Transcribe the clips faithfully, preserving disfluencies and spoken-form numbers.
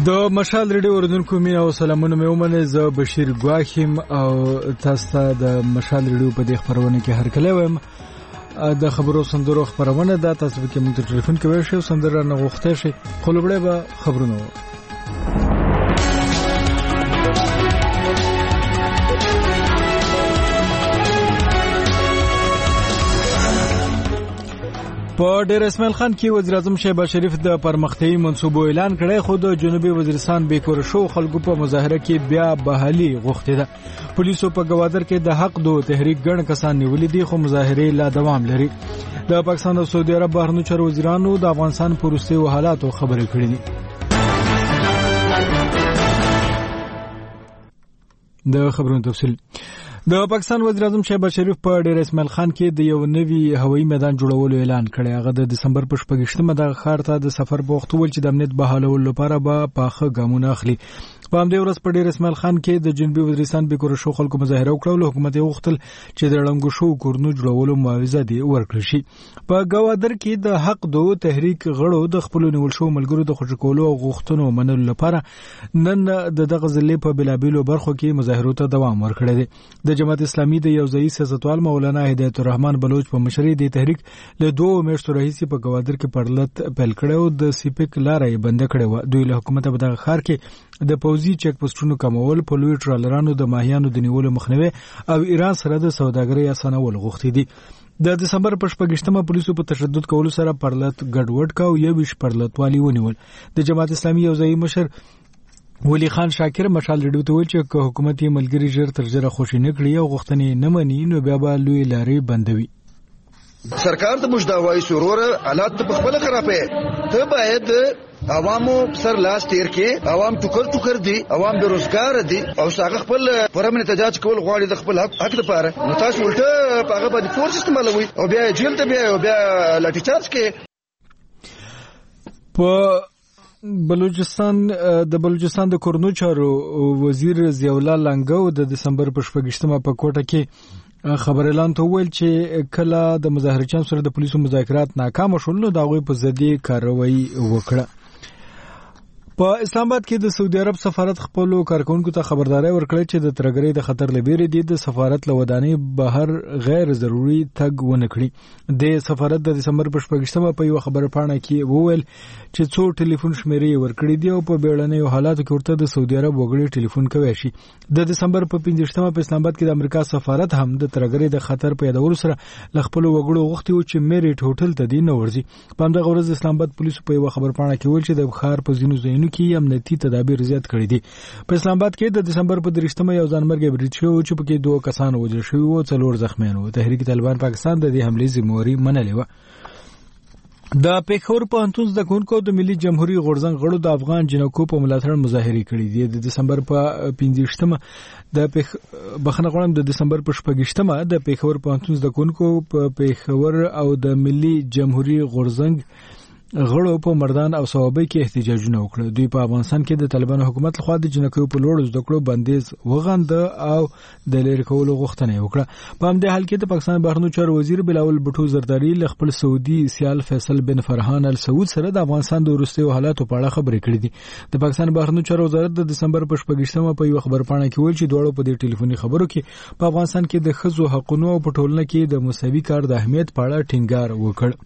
د مشال ریډیو اوریدونکو مینه او سلامونه مې ومنه. زه بشیر ګواخیم او تاسو ته د مشال ریډیو په دې خبرونه کې هرکلی وایم. د خبرو سندرو خبرونه ده، تاسو به کوم ټلیفون کې ورشئ سندره نه غوښته شي خو لوړې به خبرونه په ډیر اسماعیل خان کې وزیر اعظم شهباز شریف د پرمختیايي منصوبو اعلان کړی، خو د جنوبي وزیرستان بیکور شو خلکو په مظاهره کې بیا بحالي غوښتې ده. پولیسو په گوادر کې د حق دو تحریک ګڼ کسان نیولي دي، خو مظاهرې لا دوام لري. د پاکستان او سعودي عرب بهرنیو چارو وزیرانو د افغانستان په وروستیو حالاتو خبرې کړې دي. د خبرونو تفصیل. د پاکستان وزیر اعظم شهباز شریف په ډیر اسماعیل خان کې د یو نوي هوایي میدان جوړولو اعلان کړی. هغه د دسمبر په شپږشتمه د ښار ته د سفر په وخت ول چې د امنیت بحالولو لپاره به پاخه ګامونه اخلي. په همدې ورځ په ډیر اسماعیل خان کې د جنوبي وزیرستان بیکور شو خلکو مظاهره وکړه. حکومت یې غوښتل چې د ړنګو شو کورونو جوړولو معاوضه دې ورکړل شي. په گوادر کې د حق دو تحریک غړو د خپل نیول شو ملګرو د خوشی کولو او غوښتنو منلو لپاره نن د دغه ضلع په بلابیلو برخو کې مظاهرو ته دوام ورکړی دی. د جماعت اسلامي د یو ځایي سیاستوال مولانا هدایت الرحمن بلوچ په مشرۍ د تحریک له دوه میاشتو راهیسې په گوادر کې پرلت پیل کړی او د سیپک لاره یې بنده کړې وه. دوی له حکومت په دغه ښار کې د پوځي چیک پوسټونو کمول، په لوی ټرالرانو د ماهیانو د نیولو مخنیوي او ایران سره د سوداګرۍ اسانول غوښتي دي. د دسمبر په شپږشتمه پولیسو په تشدد کولو سره پرلت ګډوډ کا او یو ویش پرلتوالي ونیول. د جماعت اسلامي یو ځایي مشر ولی خان شاکر مشال ریډیو ته ویل چې که حکومت یې ملګری ژر تر ژره خوشي نه کړي او غوښتنې نه مني نو بیا به لوی لارې بندوي. سرکار ته موږ دا وایو سرور حالات په خپل خرابې ته باید عوامو سر لاس تیر کې، عوام ټوکر ټوکر دي، عوام بیروزګار دي او هغه خپل پرمن احتجاج کول غواړي د خپل حق حق لپاره، نو تاسو ولټه په هغه باندې فورس استعمالوي او بیا جیل ته بیا بیا لاټي چارج کې. په بلوچستان د بلوچستان د کورنو چارو وزیر ضیاءالله لنګو د دسمبر په شپږشتمه په کوټه کې خبر اعلان ته ویل چې کله د مظاهرچیانو سره د پولیسو مذاکرات ناکام شول نو د هغوی په ضد کاروایی وکړه. په اسلام آباد کې د سعودي عرب سفارت خپل کارکونکو ته خبرداري ورکړه چې د ترګرۍ د خطر لبیره دي د سفارت له ودانۍ بهر غیر ضروري تګ ونه کړي. د سفارت د دسمبر په شپږشتمه په یو خبر پاڼه کې وویل چې څو ټلیفون شمیرې ورکړي دي او په بیړنیو حالاتو کې ورته د سعودي عرب وګړي ټلیفون کوي شي. د دسمبر په پنځشتمه په اسلام آباد کې د امریکا سفارت هم د ترګرۍ د خطر په یادولو سره ل خپل وګړو غوښتي و چې میریټ هوټل ته دی نه ورځي. په همدغه ورځ اسلام آباد پولیسو په یو خبر پاڼه کې ویل چې د ښار په ځینو ځایونو کې امنیتي تدابیر زیات کړي دي. په اسلام آباد کې د دسمبر په درشتمه یو ځانمرګي برید شو چې په کې دوه کسان وژل شوي او څلور زخمیان وو. تحریک طالبان پاکستان د دې حملې ذمہواری منلې و. د پېښور پوهنتون زده کوونکو د ملي جمهوریت غورځنګ غړو د افغان جنکو په ملاتړ مظاهرې کړې دي. د دسمبر په پنځشتمه د پېښ بخنه غوړم د دسمبر په شپږشتمه د پېښور پوهنتون زده کوونکو په پېښور او د ملي جمهوریت غورځنګ غړو په مردان او صوابۍ کې احتجاجونه وکړل. دوی په افغانستان کې د طالبانو حکومت لخوا د جنکو په لوړ زده کړو بندیز وغنده او د لری کولو غوښتنه وکړه. په همدې حال کې د پاکستان بهرنیو چارو وزیر بلاول بټو زرداری له خپل سعودي سیال فیصل بن فرحان ال سعود سره د افغانستان د وروستیو حالاتو په اړه خبرې کړې دي. د پاکستان بهرنیو چارو وزارت د دسمبر په شپږشتمه په یو خبر پاڼه کې ویل چې دوړو په دې ټلیفوني خبرو کې په افغانستان کې د ښځو حقوقو او په ټولنه کې د مساوي کار د اهمیت په اړه ټینګار وکړ.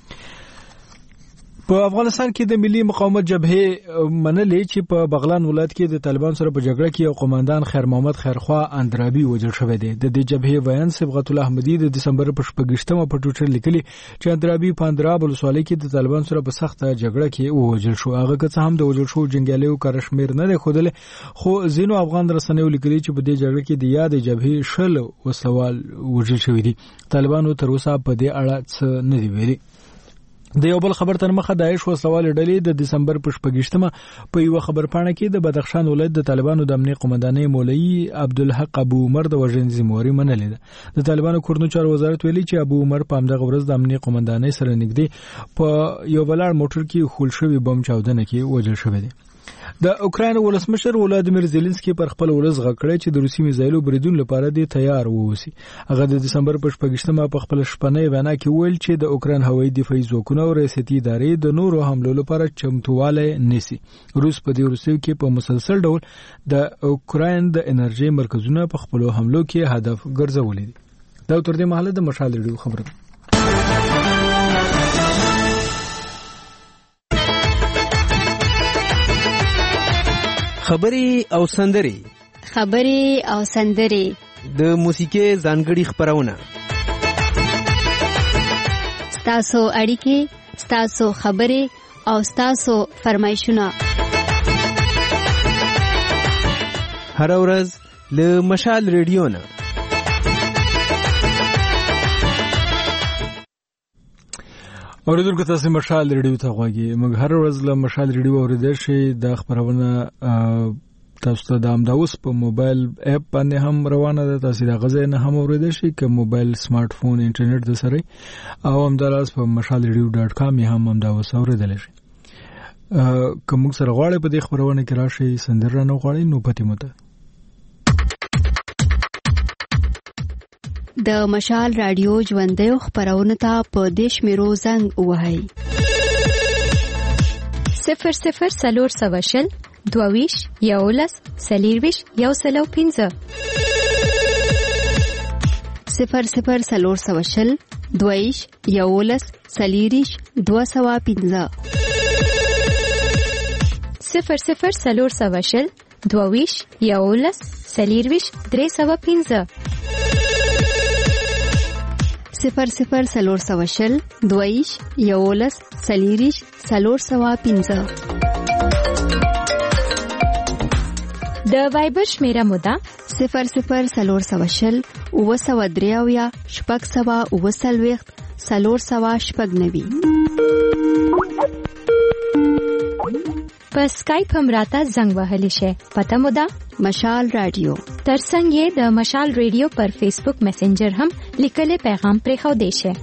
په افغانستان کې د ملي مقاومت جبهه منلې چې په بغلان ولایت کې د طالبان سره په جګړه کې یو قوماندان خیر محمد خیرخوا اندرابي وژل شوی دی. د دې جبهه ویان صبغت الله احمدي د دسمبر په شپږشتمه په ټویټر لیکلي چې اندرابي په اندراب ولسوالۍ کې د طالبان سره په سخته جګړه کې وژل شو. هغه که څه هم د وژل شو جنگیالیو کارشمیر نه دی ښودلی، خو ځینو افغان رسنیو لیکلي چې په دې جګړه کې د یاد جبهه شل وسلوال وژل شوي دي. طالبانو تر اوسه په دې اړه څه نه دی ویلي. د یو بل خبر تر مخه داعش وسلوال ډلې د دسمبر په شپږشتمه په یو خبر پاڼه کې د بدخشان ولایت د طالبانو د امنیت قومندانۍ مولوي عبدالحق ابو عمر د وژنې ذمہواری منلې ده. د طالبانو کورنو چارو وزارت ویلي چې ابو عمر په همدغه ورځ د امنیت قومندانۍ سره نږدې په یو بلار موټر کې خول شوی بم چاودنه کې وژل شوی دی. د اوکراین ولسمشر ولادیمیر زيلنسکي پر خپل ولس غکړی چې د روسي میزایلو بریدون لپاره دی تیار ووسی. هغه د دسمبر په شپږشتمه په خپل شپنۍ وینا کې ویل چې د اوکراین هوایي دفاعي ځواکونه او ریاستي ادارې د نورو حملو لپاره چمتواله نیسي. روس په دې وروستیو کې په مسلسل ډول د اوکراین د انرژي مرکزونه په خپل حملو کې هدف ګرځولي دي. دا تر دې مهاله د مشال ریډیو خبره. خبري او سندري خبري او سندري د موسیقي ځانګړي خبرونه ستاسو اړیکې ستاسو خبري او ستاسو فرمایشونه هر ورځ له مشال ریډیو نه. اوریدونکو تاسو مشال ریډیو ته غواړئ. موږ هر ورځ له مشال ریډیو اوریدل شي د خبرونه تاسو ته د امداوس په موبایل اپ باندې هم روانه ده. تاسو د غزې نه هم اوریدل شي که موبایل سمارټ فون انټرنیټ د سره او همداراز په مشال ریډیو ډاټ کام هم امداوس اوریدل شي. کوم سره غواړئ په دې خبرونه کې راشي سندره نه غواړئ نو پته مو ته د مشال رادیو ژوندۍ خبرونه ته په دیش میرو زنګ وهاي صفر صفر سلور سواشل دوویش یولس سلیرویش یو سلو پینزه صفر صفر سلور سواشل دوویش یولس سلیریش دو سوا پینزه صفر صفر سلور سواشل دوویش یولس سلیرویش درې سوا پینزه صفر صفر سلور سواشل دویش یولس سلیریش سلور سوا پینزه. د وایبر شمیره مودا صفر صفر سلور سواشل او سوا دریاویا شپږ سوا او سلويخت سلور سوا شپږ نوي. په سکایپ هم راته زنګ وهلی شي. پته مودا مشال رادیو. ترڅنګ یې د مشال ریډیو پر فیسبوک میسنجر هم لیکلي پیغام پرې خو دی شي.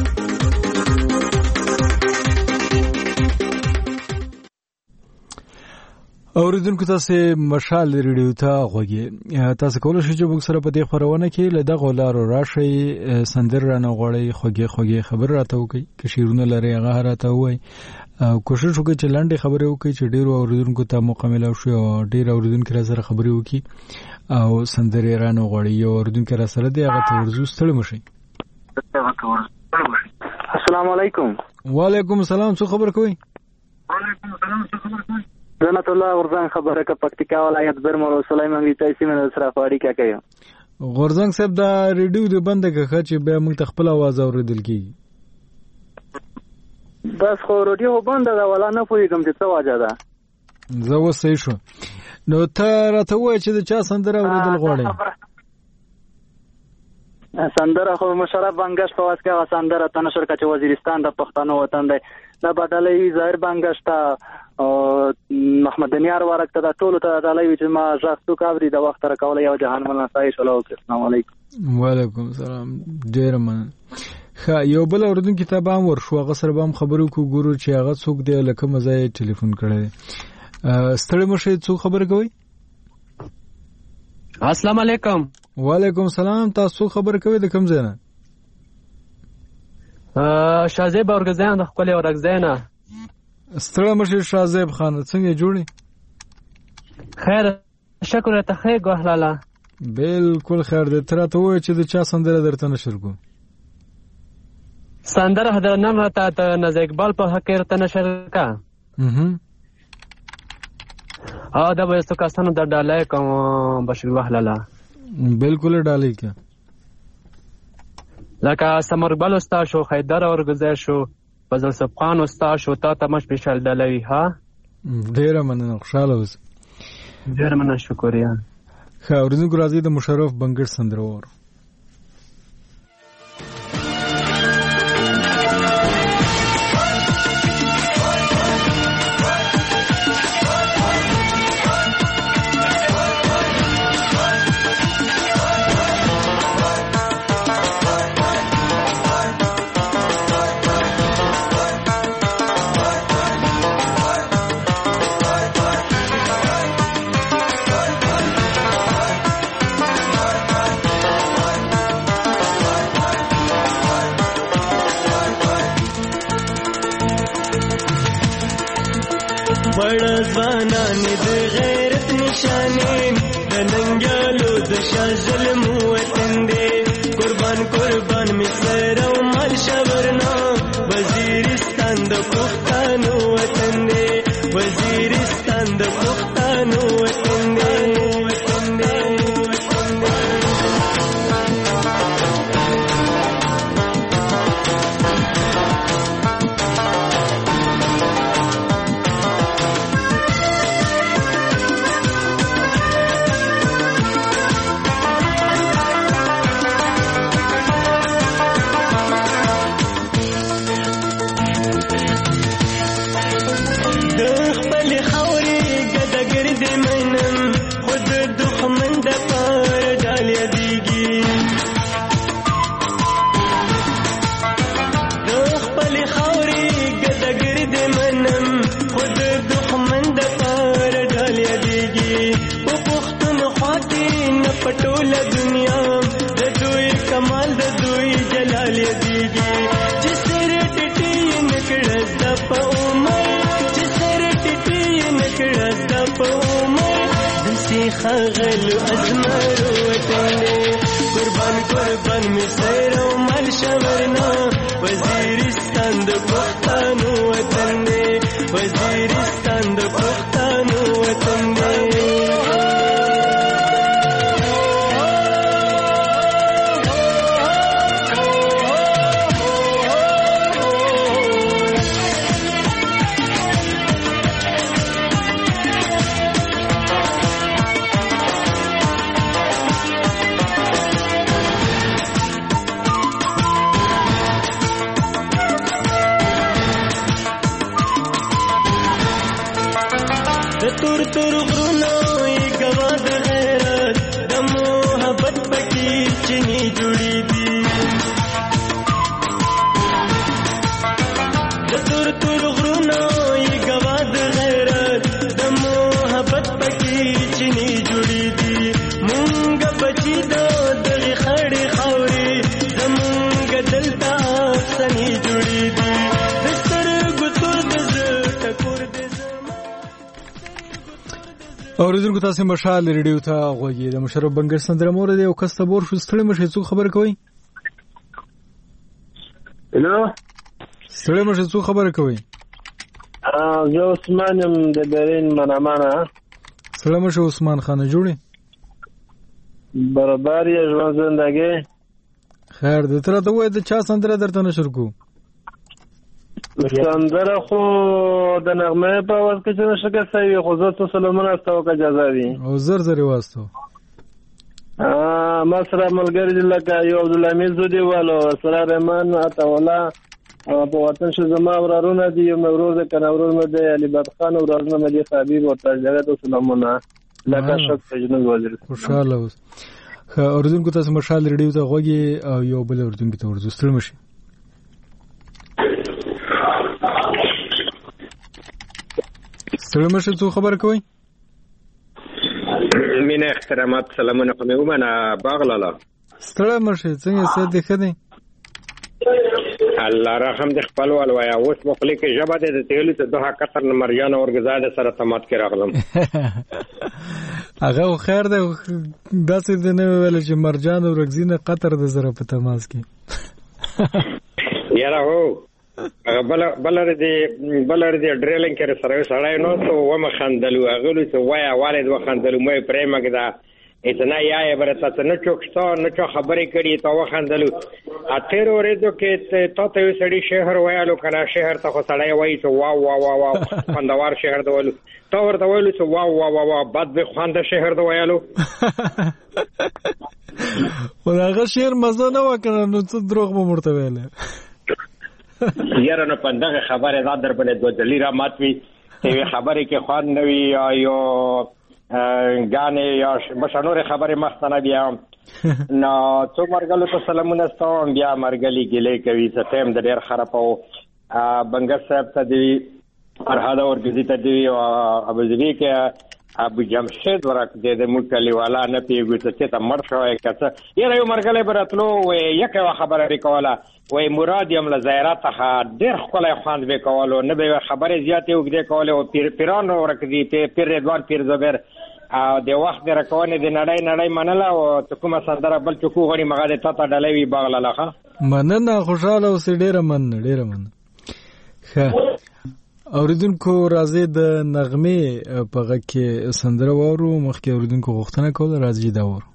اوریدونکو تاسو مشال ریډیو ته غوږی. تاسو کولای شئ چې موږ سره په دې خبرونه کې له دغه لارو راشي سندر نه غوړی خوږی خوږی خبر راته وکي که شیرونه لري هغه راته وای او کوشش وکړئ چې لاندې خبرې وکړئ چې ډیرو اوریدونکو ته موقع ملو شي او ډیر اوریدونکو را سره خبرې وکړي او سندرې رانه غوړي یو اوریدونکو را سره دی هغه ته ورزو ستړي مشي. السلام علیکم. وعلیکم السلام. څه خبر کوي؟ وعلیکم السلام. څه خبر کوي؟ جنت الله ورزنګ خبره ک پکتیکا ولایت برمل سليمان وی تاسو من سره فاړی کا کوي. غورزنګ صاحب دا ریډیو د بند کخه چې به موږ خپل आवाज اوریدل کیږي. بس خو ریډیو بند دا ولا نه پوهیږم چې څه واجه ده. زه وسې شو. نو ته راته وای چې د چا سندره اوریدل غواړې؟ سندره خو مشرف بنگش په واسه کې سندره تنشر کچ وزیرستان د پښتنو وطن دی. دا بدلې ظاهر بنگش ته او محمد دنیار ورک ته ټول ته دلې چې ما ځاستو کاوري د وخت را کول یو جهان مل نصایح الله. السلام علیکم. وعلیکم السلام. ډیر من خا یو بل اوردون کتاب هم ورشو هغه سره هم خبرو کو ګورو چې هغه څوک دی لکه مزه ټلیفون کړی. ستړي مشه څو خبر کوي؟ السلام علیکم. وعلیکم السلام. تاسو خبر کوي د کوم ځای نه؟ ا شازیب اورګزیان د خپل اورګزینا. ستړي مشه شازیب خان څنګه جوړی؟ خیر شکر ته خیر ګهلاله. بالکل خیر دې تر ته وای چې د چا سندره درته نشر کوم. سندره حضرت نام راته ته نز اقبال په حق رته نشر کا. اها ا دا به څه کسانو د ډالای کوم بشیر وحلاله. بالکل ډالای کا. لکه سمربل استا شو حیدر اورګزای شو فضل صفخان استا شو تا تمش بشل دلوي ها. ډیر مننه خوشاله اوس. ډیر مننه شکریا. خا ورنګ راځي د مشرف بنگړ سندره ور. ځوانان د غیرت نشانین د ننګیالو د شاه ظلم وطن دی قربان قربان می سر او مال شورنا وزیرستان د پښتنو وطن دی وزیرستان د پښتنو وطن دی پټوله دنیا د دوی کمال د دوی جلال دیږي چې سر ټټي نکړه د په عمر چې سر ټټي نکړه د په عمر دسي خغل ازمرو وطن قربان قربان می سر او مال شورنا وزیرستان د پښتنو وطن وزیرستان د پښتنو وطن تور تور غرونو ای گوا د غیرت د محبت پکې چني جوړې دي د تور تور غرونو ای گوا د غیرت د محبت پکې چني جوړې دي مونږ بچی دو د خړې خاورې زمونږ دلته سني جوړې دي د سترګو تور د ټکور د اوریدونکو تاسو مشال ریډیو ته غوږی د مشرف بنګر سندره مور دی او کسته بور شو ستړي مشه څو خبر کوي هلو ستړي مشه څو خبر کوي ا زه عثمان يم د برین منامانه ستړي مشه عثمان خان جوړي برابر یې ژوند زندګي خیر د تر ته وای د چا سندره درته نشر کو سندره خو د نغمه په واز کې چې نشګه سوي خو زه ته سلامونه استاو کا اجازه دي او زر زر واسطو ا مسره ملګری لکه یو عبد الحمید زودي والو سره رحمان اته ولا په وطن ش زما ورارونه دي یو مروز کنه ورور مې دی علي بد خان ورارونه مې دي حبيب او تاجره ته سلامونه لکه شک تجنو وزیر خوشاله اوس اوردونکو تاسو مشال ریډیو ته غوږی او یو بل اوردونکو ته ورزو ستړي مشي ستړي مشه څو خبر کوي مینه احترامات سلامونه کوم ومنه باغلاله ستړي مشه څنګه څه دي خدي الله رحم دې خپل ول وای اوس مخلي کې جبه دې تهلو ته دوه کتر نمبريان اورګزاده سره تمات کې راغلم هغه خیر ده داسې د نو ویل چې مرجان او رغزینه قطر د زره په تماس کې یاره هو بل بلر دې بلر دې ډریلینګ کې سره سړای نو ته و مخندلو اغلو ته وای والد وخندلو مې پرېمګ دا اتنا یا برته ته نه چوکستا نه چا خبرې کړي ته وخندلو اته ورېدو کې ته ته سړی شهر وایالو کنه شهر ته خو سړی وای ته واو واو واو خوندوار شهر دی ته ورته ویلو چې واو واو واو بد به خوند شهر دی وایالو ولغه شهر مزه نه وکړه نو څه دروغ مو مرته ویل یاره نو پندغه خبره دا در بل دوه دلیرا ماتوي ته خبره کې خوان نوي یا غانه یا بشنور خبره مختنه بیا نو څو مرګلو ته سلامونه ستوم بیا مرګلي ګلې کوي ستیم د ډېر خرابو بنګر صاحب ته دی فرهاد اور ګزي ته دی او ابوظبي کې ابو جمشید ورکه د مکلی والا نه پیګو ته ته مر شوی کته یره یو مرګله براتلو یک خبره وکوله وای مراد یم له زیارت ته ډیر خپل خواند وکولو نه به خبره زیاته وګړي کوله او پیر پیران ورکه دي پیر رضوان پیر زبر او د وخت درکونه د نړۍ نړۍ منله او کومه سندره بل چکو غړي مغه ته ته ډلوي باغله لخه مننه خوشاله اوس ډیره من ډیره من ښه اوریدونکو راځي د نغمه په غږ کې سندره وورو مخکې اوریدونکو غوښتنه کوله راځي دا وورو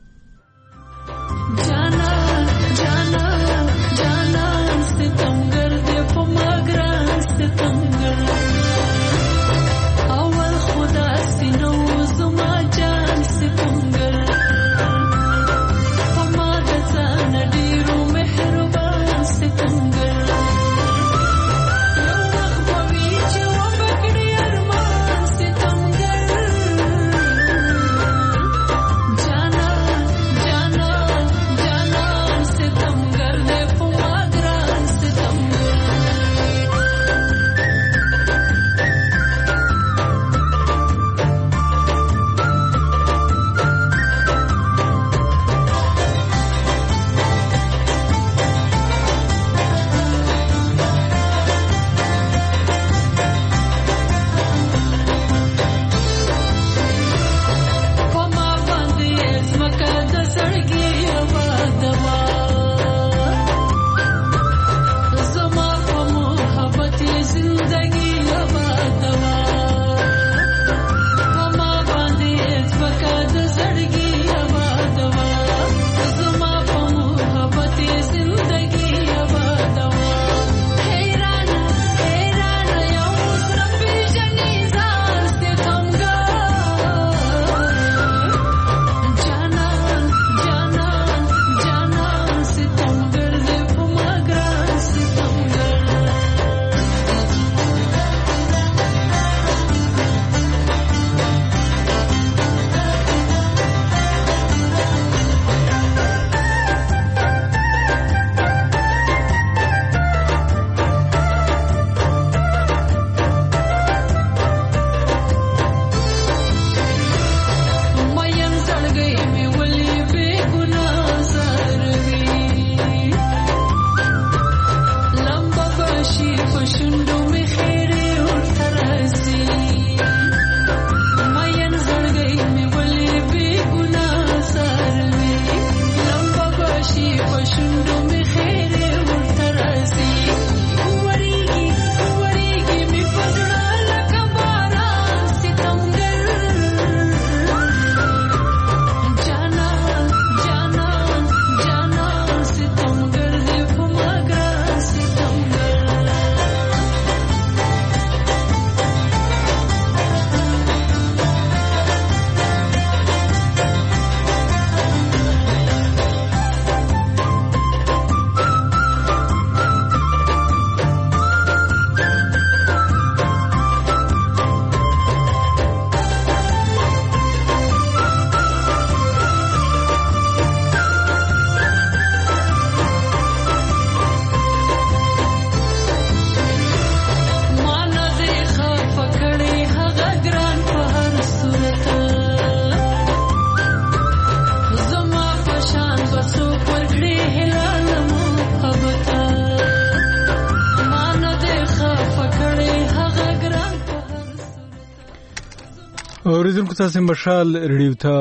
اوریدونکو تاسو مشال ریډیو ته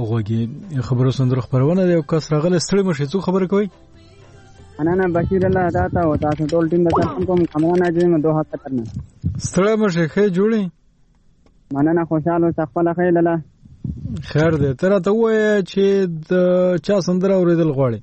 غوږی خبرو سندره خبرونه دی او کس راغله ستړي مشه څو خبر کوي انا نه بشیر الله داتا او تاسو ټول ټیم د تاسو کوم کمونه دې دوه هفته ترنه ستړي مشه خې جوړي مننه خوشاله خپل خیر لاله خیر دې تر ته وای چې د چا سندره اوریدل غواړي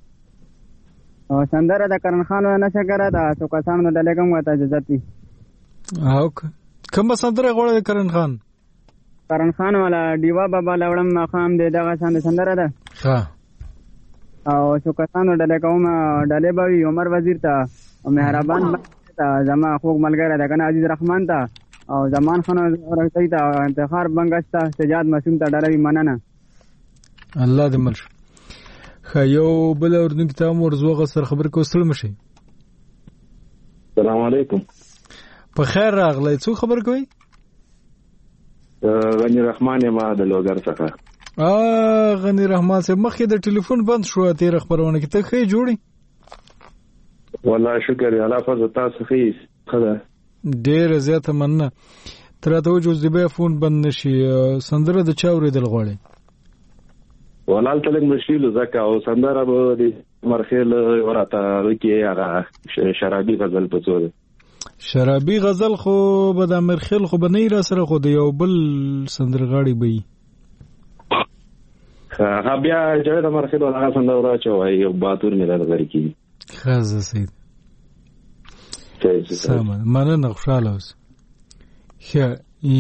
او سندره د کرن خان نه شکر ده څو کسان د لګم وته اجازه دي او کوم سندره غواړي کرن خان کرن خان والا دیوا بابا لوړم مقام دې دغه څنګه سندره ده ها او څو کسانو ډلې کوم ډلې بوي عمر وزیر ته او مهربان ته زما خوږ ملګری ده کنه عزیز رحمان ته او زمان خان ورته ته انتخاب بنګستا سجاد مسوم ته ډلې مننه الله دې مل خیو بل اردن ته مرزوغه سر خبر کو سلام شي السلام علیکم په خیر راغلی څو خبر کوي غنی رحمان ما د لوګر څخه. ا غنی رحمان سے مخکې د ټلیفون بند شو تیر خبرونه کې ته خې جوړي. والله شکر الله فضل تاسو خې خدا ډېر زیاته مننه. تر ته وجو زبې فون بند نشي سندره د چاوري دل غوړي. والله تلک مشکل زکه او سندره به د مرخیل ورته کې هغه شرابي غزل پڅول. شرابي غزل خو به د مرخیل خو به نه را سره خو د یو بل سندرغاړي به ها بیا چې د مرخیل ولا سندره راچوي یو باتور نه لري کی. خازه سید. سامان مننه خوشاله اوس. ښه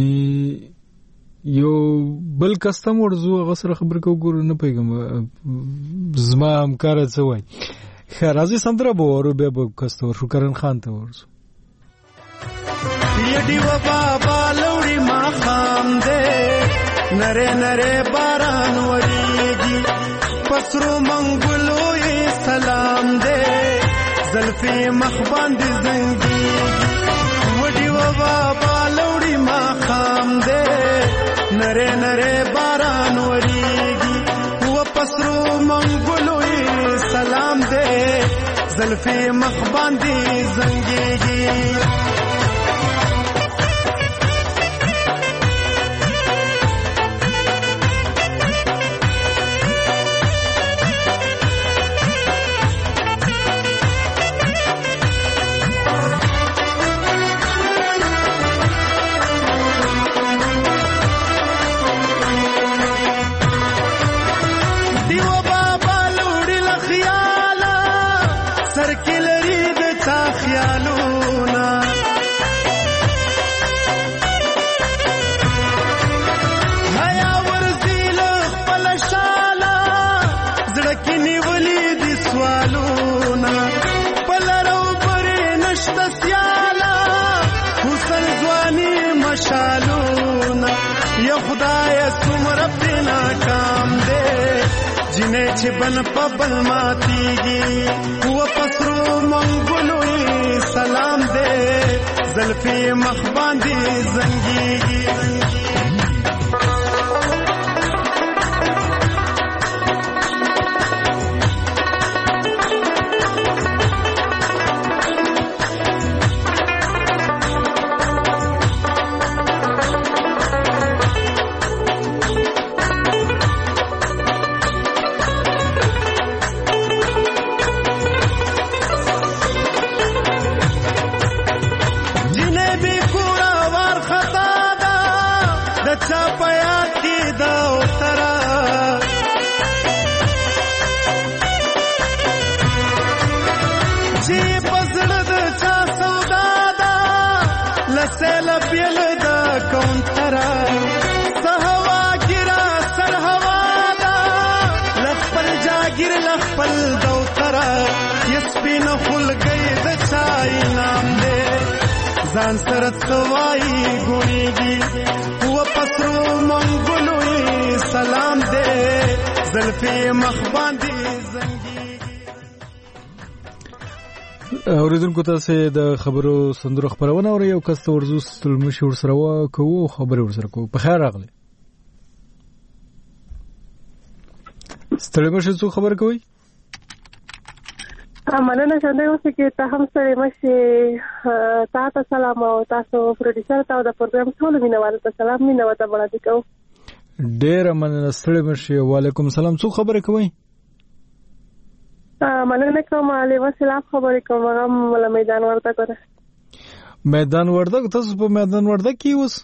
یو بل کستم ورزو غسر خبر کو ګور نه پیګم زما همکار څه وای. ښه راځي سندره به ورو بیا به کستور شو کرن خان ته ورزو. یډی و بابا لوړی ما خام دې نره نره باران وریږي پسرو منګلو یې سلام دې زلفي مخ باندې زنګي وډی و بابا لوړی ما خام دې نره نره باران وریږي و پسرو منګلو یې سلام دې زلفي مخ باندې زنګي. چې بن په بل ماتيږي و پسرو منګلوي سلام دې زلفي مخ باندې زنګيږي. ځان سره توای ګونیږي و پسرو منګلوي سلام دې زلفي مخ باندې زنګيږي. اوریدونکو تاسو د خبرو سندرو خبرونه اورئ یو کس ورزو ستلمشي ور سره وا کوو خبري ور سره کوو. په خیر راغلی ستلمشي څو خبر کوي. مننه څنګه اوسه کې ته هم سره مشه تاسو سلام او تاسو پروډوسر ته د پروګرام ټول مینوال ته سلام مینوال ته وړاندې کوم. ډېر مننه ستړي مشه. وعلیکم السلام. څو خبره کوي. مننه کوم علیه السلام خبرې کوم. هغه مل میدان ورته کوي. میدان ورته تاسو په میدان ورته کې اوس.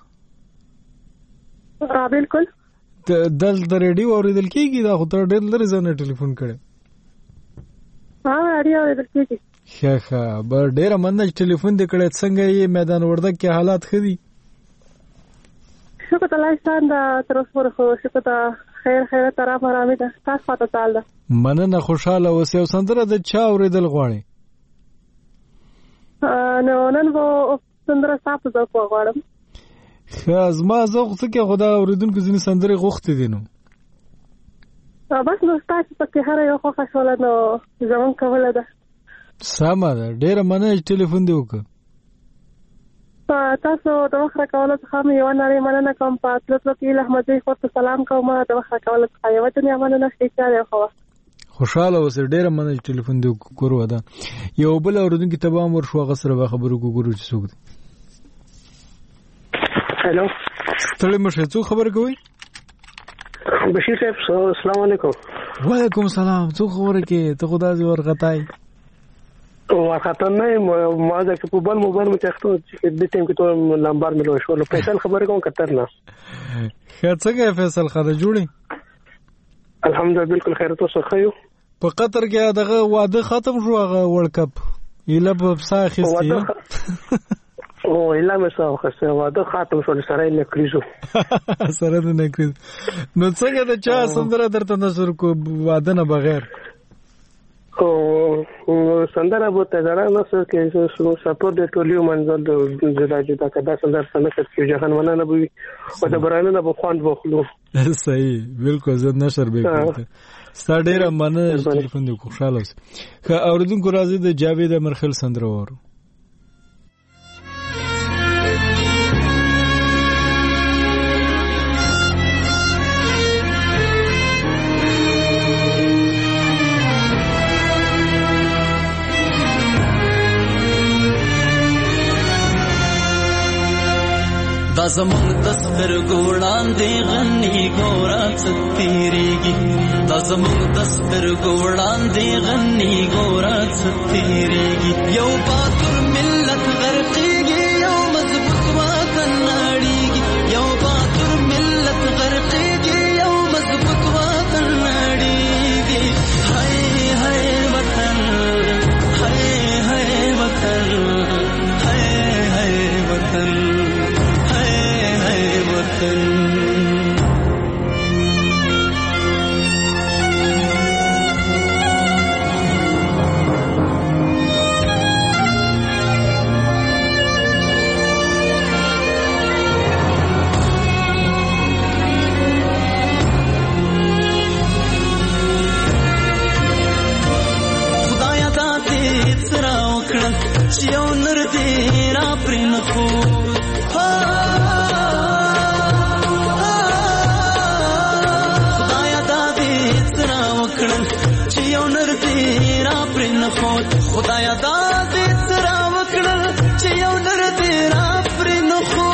ها بالکل. دل د ریډیو اوریدل کیږي دا خو ته ډېر لري ځنه ټلیفون کړي. ها اړیو اوریدل کیږي. ښه ښه بر ډېر مننه ټلیفون دې کړې. څنګه یې میدان ورته کې حالات خدي. شکر الله ستاسو د تر اوسه خو شکر ته خیر خیر تر آرامه ده. تاسو پاتې تعال. مننه خوشاله اوسئ. سندره د چا اوریدل غواړي. نو نن وو سندره تاسو زه کو غواړم. ښه زما زه خو څه خدا اوریدونکو ځینې سندره غوښتي دي نو بس نو تاسو پکې هر یو خو خاصوله نو زمون کوله ده. سمه ده. ډېر مننه ټلیفون دی وکړه. تاسو د وخت راکولو څخه مې یو نړۍ مننه کوم. په تلو کې له احمد زوی خور ته سلام کوم. د وخت راکولو څخه یو دنیا مننه شته دی. خو خوشاله اوسه. ډېر مننه چې ټلیفون دی کورو ده. یو بل اوردونکو ته به امر شو غسر خبرو کوو چې څوک دی. هلو ستړي مشه څو خبر کوي؟ بشیر صاحب السلام علیکم. وعلیکم السلام. څو خبره کې ته خدا دې ورغتای ورغتن نه ما ځکه په بل موبایل مې تختو چې د ټیم کې ته نمبر مې لوي شو. نو فیصل خبره کوم کتر نه څنګه فیصل خبره جوړي؟ الحمدلله بالکل خیر. تاسو ښه یو؟ په قطر کې دغه واده ختم شو هغه ورلد کپ ایله په ساخي او ایله مې ساو خسته واده ختم شو سره نه کریزو سره نه کریزو. نو څنګه د چا سندره درته نشر کو واده نه بغیر؟ او سندره بو ته زړه نه سر کې سو سپورټ د ټولیو منځل د زراجه دا کدا سندره څنګه چې جهان مننه بوي او د برانه نه بخوان بخلو. صحیح بالکل زه نشر به کوم. ستاره مننه ټلیفون دی خوشاله اوسه. خا اوردونکو راځي د جاوید امرخیل سندره وره. دا زمونږ د سترګو وړاندې غني ګوره څه تېرېږي. دا زمونږ د سترګو وړاندې غني ګوره څه تېرېږي. یو باتور ملت غرقېږي یو مضبوط وطن نړېږي. یو باتور ملت غرقېږي یو مضبوط وطن نړېږي. هی هی وطن هی هی وطن هی هی وطن خدایا دا دې سره وکړه چې یو نر دې را پرې نه خو خدایا دا دې سره وکړل چې یو نر دې را پرې نه خو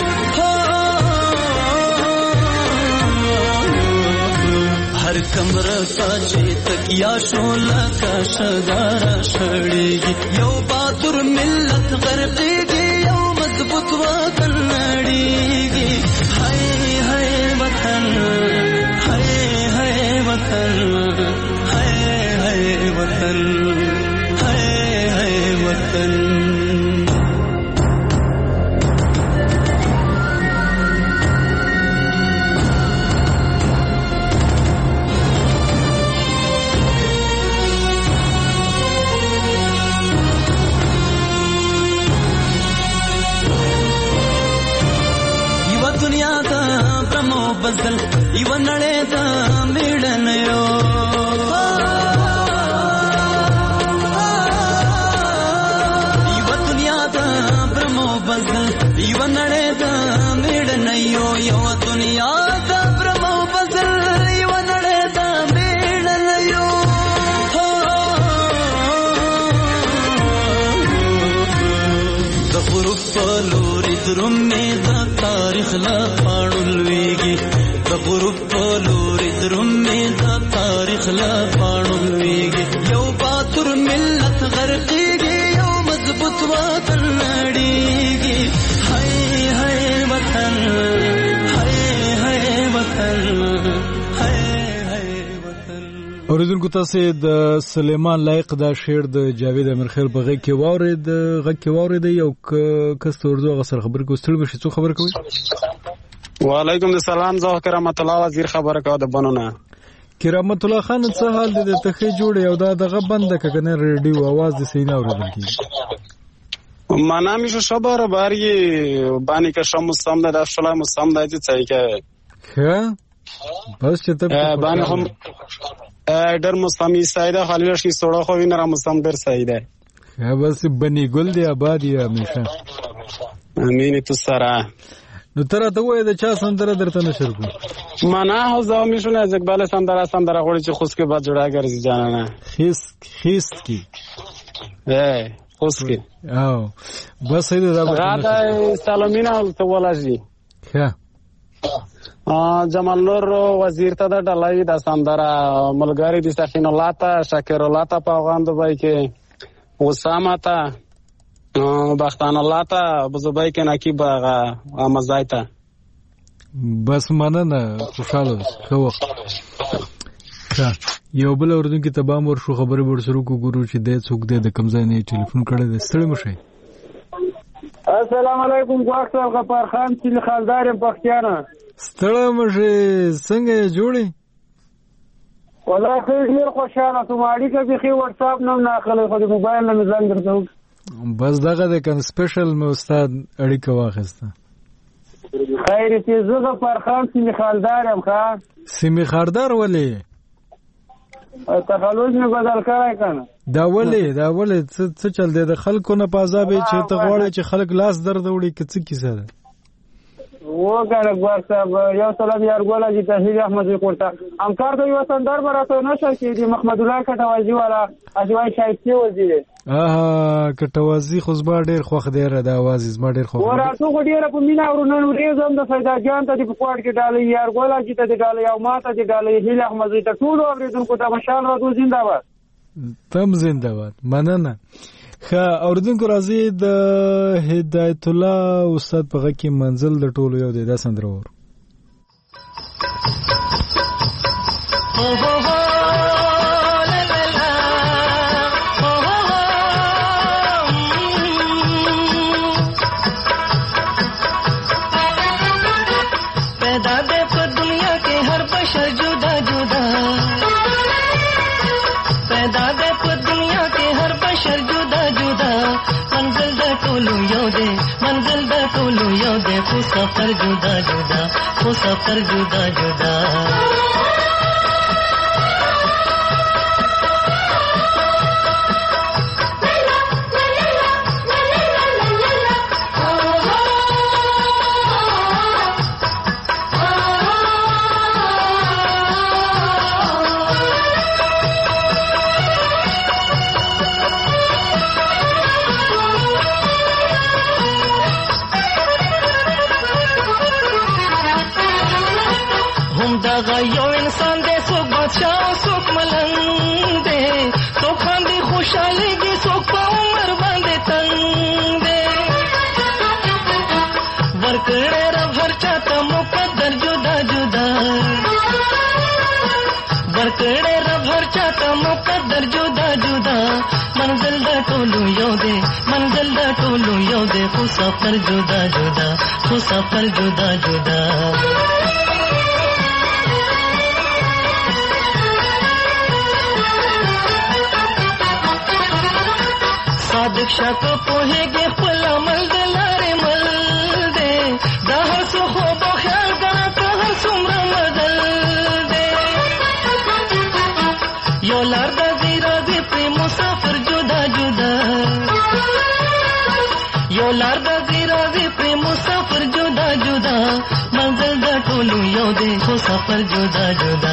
هر کمره ته چې تکیا شو لکه شګاره شړېږي. یو باتور ملت غرقېږي یو مضبوط وطن نړېږي. هی هی وطن هی هی وطن هی هی وطن یو دنیا دا برمو بزل یو نړۍ دا میړنه یو. یو نړۍ دا میړنه یو یو دنیا دا برمو بزل یو نړۍ دا میړنه یو. د غروب په لوري درومې د تاریخ له پاڼو لویږي. د غروب په لوري درومې د تاریخ له پاڼو لویږي. یو باتور ملت غرقېږي یو مضبوط وطن نړېږي. هی هی وطن هی هی وطن هی هی وطن. اوریدونکو تاسو د سلیمان لایق دا شعر د جاوید امرخیل په غږ کې واورید. غږ کې واورید یو کس اردو غسر خبر کو ستړي بشي څو خبر کوي؟ وعلیکم السلام. زه کرامت الله وزیر خبره کوم د بنونه. کرامت الله خان څه حال دې ته ښه جوړ یو دا دغه بند کنه ریډیو आवाज د سینه اوریدل کی. منامی شو شباره باری بانی که شما مستم ده شلا مستم ده چی چایی که خیلی بس چه تب بانی هم در مستمی سایده خالیلش کی سوڑا خوی نرا مستم در سایده خیلی بس بنی گل دی آبادی همیشه امین تو سره. نو تر ته وای د چا سندره درته نشر کو منا هو زو میشونه از اقبال سندره سندره غوړي چې خوس کې بعد جوړا ګرځي جانانه خیست خیست کی اے خوس کې او بس دې دا غاده سلامینا ته ولاشي ښه ا جمال نور وزیر ته د ډلای د سندره ملګری دي سخین الله ته شاکر الله ته پاغاند وای کې اسامه ته بختان الله ته بزبای کې نقیب هغه امزای ته بس مننه خوشاله خو ښه یو بل اوردونکو ته بام ور شو خبره ور شروع کو ګورو چې د څوک د کمزای نه ټلیفون کړی د ستړي مشه. السلام علیکم ډاکټر غفار خان چې خالدار پختیانه ستړي مشه څنګه جوړي والله خیر خوشاله ته ماړی کې به واتس اپ نوم نه اخلي خو د موبایل نه ځان درته بس دغه د کن سپیشل مې استاد اړیکه واخیسته. خیر ته زغه فرخان سیمه خالدارم ښا سیمه خالدار ولې تخلص نه بدل کړای کنه دا ولې دا ولې څه چل دی د خلکو نه پازابې چې ته غواړې چې خلک لاس درد وړي کڅ کیسه ده و ګره ګور صاحب یو سلام یار ګولا جی تحلیل احمد کوټه امکار ته یو سندر براته نشه کې دی محمد الله کټوازی والا اجوای شایسته وزیر اه کټوازی خو زما ډیر خوښ دی را د आवाज زما ډیر خوښ ورته خو ډیر په مینا ورونن ورېزم د فایده جان ته په کوټ کې ډالې یار ګولا جی ته ډالې او ماته ته ډالې هیله احمد ته ټول اوریدونکو ته مشال را دو زنده‌باد تم زنده‌باد مننه. ښه اوردونکو راځي د هدایت الله استاد په غږ کې منزل د ټولو یو دی دا سندره ور पैदा दे तो दुनिया के हर बशर जुदा जुदा पैदा दे तो दुनिया के हर बशर जुदा जुदा मंजिल द टोलू यो दे मंजिल द टोलू यो दे खु सफर जुदा जुदा खु सफर जुदा जुदा यो इंसान दे सुख बादशाह सुख मलंग दे तो खांदी खुशहाली की सुख उम्र बांधे तंग दे वर्कड़े रब हर चाहता मुकद्दर जुदा जुदा वर्कड़े रब हर चाहता मुकद्दर जुदा जुदा मंजिल दा टोलू यो दे मंजिल दा टोलू यो दे खुसफर जुदा जुदा खुसफर जुदा जुदा दीक्षा को पोहेगे फल मल दे लारे मल दे दहर सो हो बो ख्याल करा कहर सुमर मदल दे यो लारदा जीरा भी प्रेम मुसाफिर जुदा जुदा यो लारदा जीरा भी प्रेम मुसाफिर जुदा जुदा मंजिल दा टोलू यो दे मुसाफिर जुदा जुदा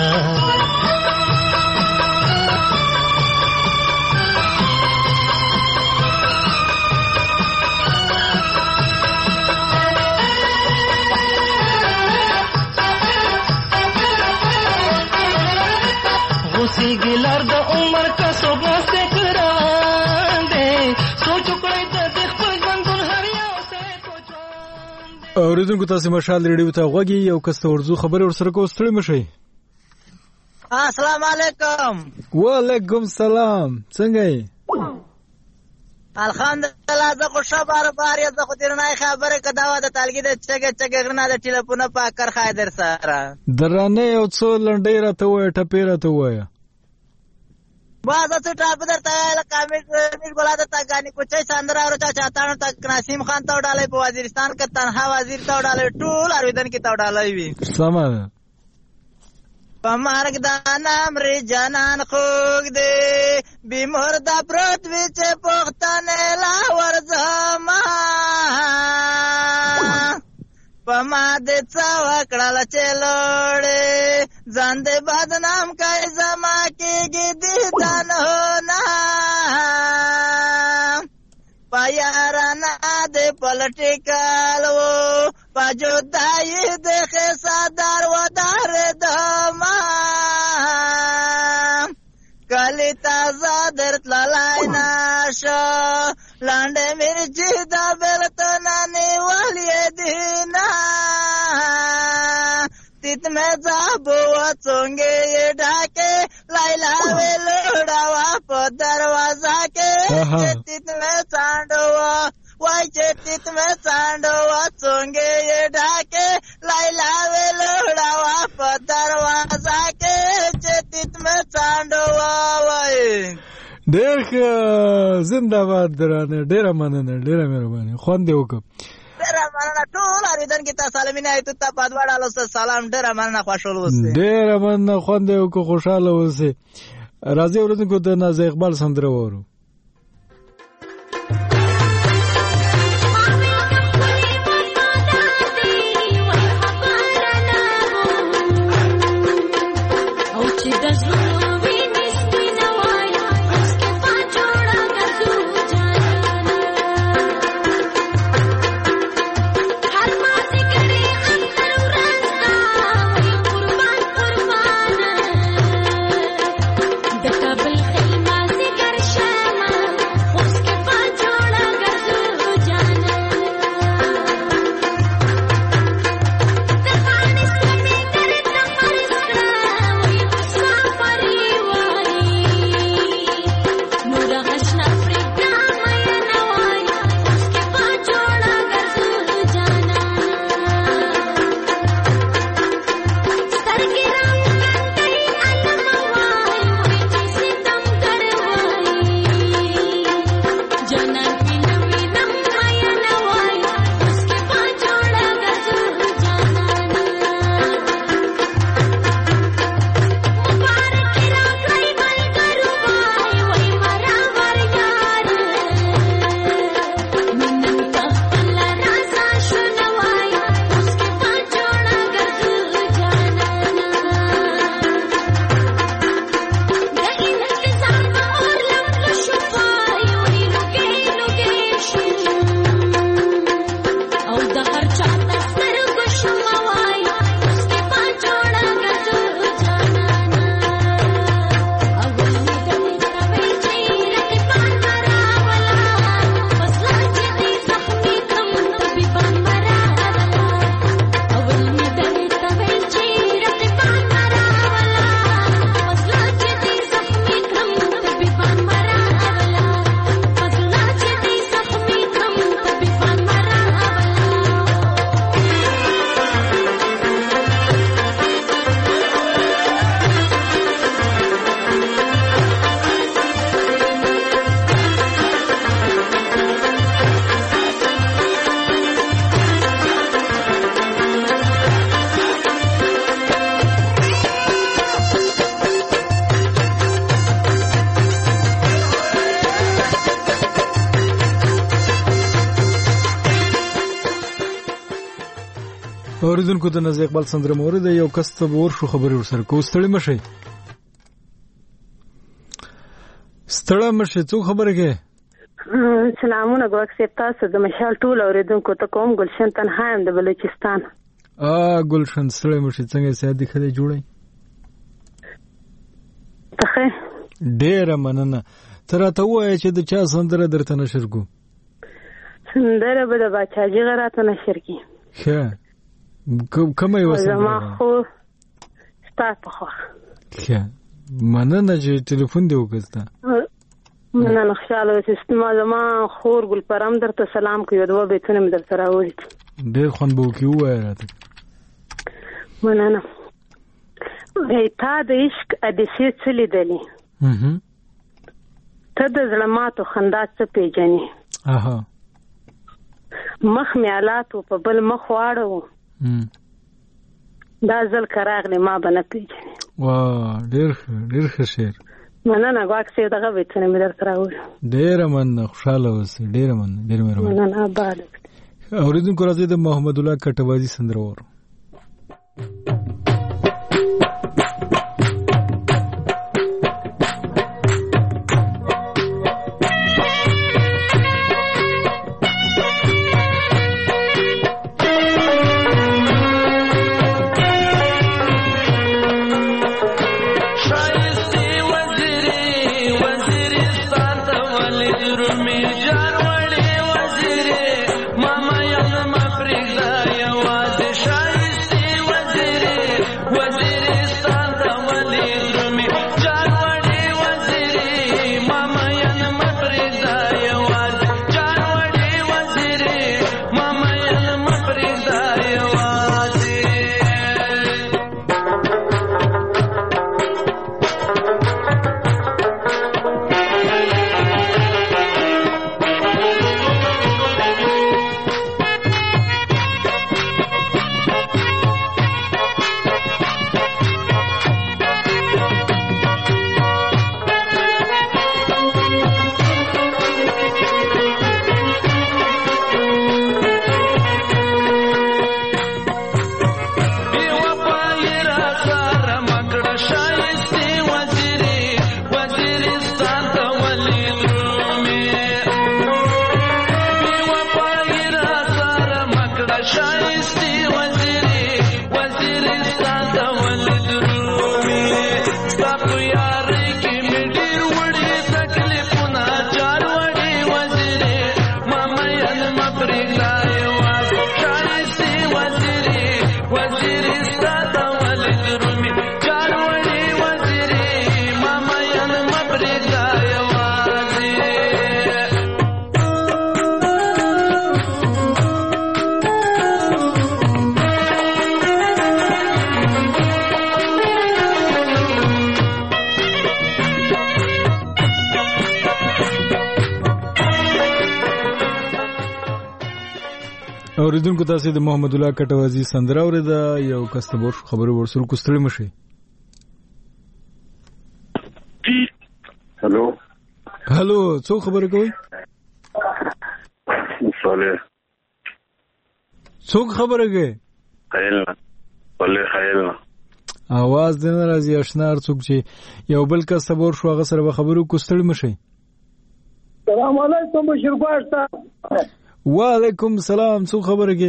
गिलर द उमर का सोबा से करान दे सो टुकड़े د خپل ژوندون هر یو سه کو اوریدونکو تاسو مشال ریډیو ته غوږی یو کس ورزو خبر ورسره کو ستړي مشي. السلام علیکم. وعلیکم السلام. څنګه یې؟ الحمدلله زه خو ښه بار بار یې زه خو درنای خبره کداوه د تلګي د چګه چګه غرنا د ټلیفون په کار خایدر سره درانه یو څو لنډې راته وای ټپې راته وای بازه څه ټاپ درته لکه امیر ګولا د تاګانی کوچي سندره او چا چاتانو تک نسیم خان ته وډالې په وزیرستان کې تنها وزیر ته وډالې ټول ارویدن کې ته وډالې وي سمه پمارګ دانام ری جانان خوګ دې بیمور د پروت وچ پختنه لا ورزما ما دې څه وکړل چې لوړې ځان دې بدنام کوي زما کېږي دیدن نه په یارانه دې پلټیکل و په جدایي دې خیسادار ودارېدما کلی تازه درتللی نشه لانډې مرچي د بېلتون نیولې دینه تیت مې ځابو څونګې یې ډاکې لیلا وې لوړاوه په دروازه کې چې تیت مې څانډوه وای چې تیت مې څانډوه څونګې یې ډاکې لیلا وې لوړاوه په دروازه کې چې تیت مې څانډوه وای ډېر ښه زنده باد درانه ډېره مننه ډېره مهرباني خوند دې وکړ ډېره مننه ټول اورېدونکي ته سلامونه ایتو ته په دواړو سره سلام ډېره مننه خوشحاله اوسئ ډېره مننه خوند دې وکړ خوشحاله اوسئ راځئ اورېدونکو د نازیه اقبال سندره واورو اوریدونکو د نازیه اقبال سندره مورد یو کس ته ورشو خبرې ورسره کو ستړي مشي ستړي مشي څو خبره کې سلامونه ګوک سپتا سره د مشال ټول اوریدونکو ته کوم ګلشن تنهایم د بلوچستان ا ګلشن ستړي مشي څنګه سیادي خله جوړي ته ډېر مننه تر ته وای چې د چا سندره درته نشر کو سندره به د باچاجي غراته نشر کی ښه کومه یو سندره زما خو ستاسو خو ښه مننه چې ټلیفون دی وکړه مننه خوشاله اوسې ما زما خور ګل پرم درته سلام کوي دوه بیتونه مې درته راوړي ډېر خوند به وکړي ووایه راته مننه تا د عشق حدیثې څه لیدلې ته د زړه ماتو خندا څه پیژنې مخ مې حالاتو په بل مخ واړو دا ځل که راغلی ما به نه پیژنې واه ډېر ښه ډېر ښه شعر مننه ګواک صاحب دغه بیتونه مې درته راوړي ډېره مننه خوشحاله اوسئ ډېره مننه ډېره مهرباني مننه آباد اوریدونکو راځي د محمد الله کټوازی سندره وورو. اوریدونکو تاسو د محمد الله کټوازی سندره اوریدا. یو کستبور خبرو ورسره کوستړی مشي. هلو هلو څو خبره کوي؟ صالح څوک خبره کوي؟ خیل صالح خیل आवाज دې راځي آشنا څوک چې یو بل کستبور شو هغه سره خبرو کوستړی مشي. السلام علیکم بشیر ګواشتا. وعلیکم سلام څو خبره کې؟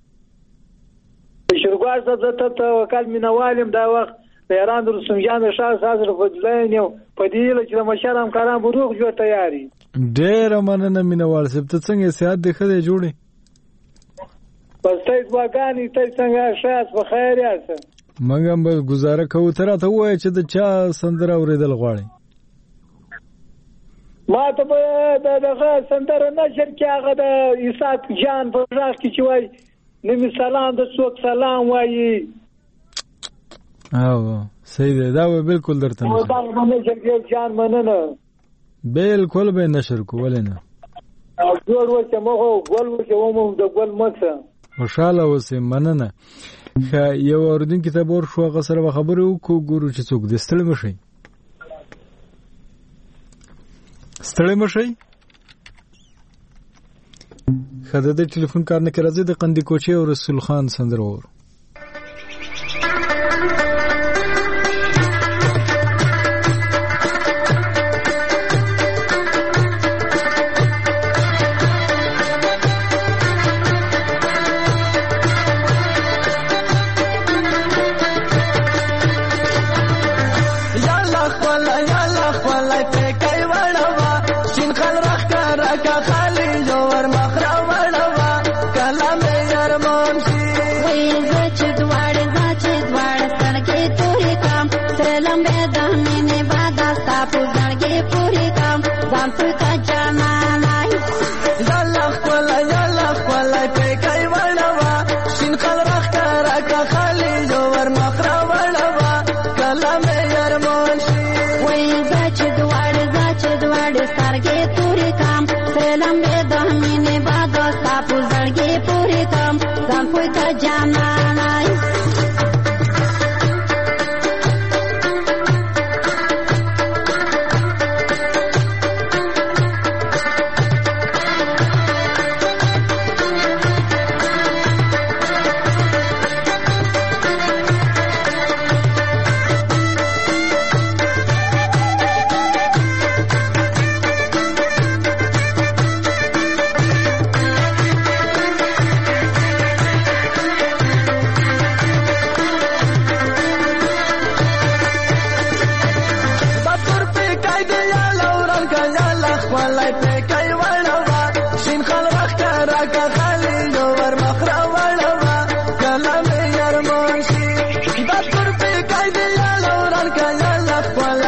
بشیر ګواشتا ته ته وکال مینوالم دا وخت د ایران د رسومجان د شاه سازر فضلین یو پدیله چې مشرم کاران بروغ جو تیاری. ډېر مننه مینوال صاحب. ته څنګه صحت دې خدای جوړي؟ بس ته ځواګانی ته څنګه شاس په خیر یاست؟ منګه به گزاره کوو تر ته وای چې د چا سندره اوریدل غواړي. ما ته به دغه سندره نشر کې هغه د اسحاق جان په ځاخ کې چې وای نمی سلام د څوک سلام وایي. او صحیح ده دا به بالکل درته نو دا باندې چې جان مننه بالکل به نشر کول نه او جوړ وته مو ګول وته ومو د ګول مڅه خوشاله اوسې مننه. یو اوردون کتاب ور شو هغه سره خبرو کو ګورو چې څوک دستل مشي ستړی مشي. خدای د ټلیفون کار نه کړی د قندی کوچي او رسول خان سندره ور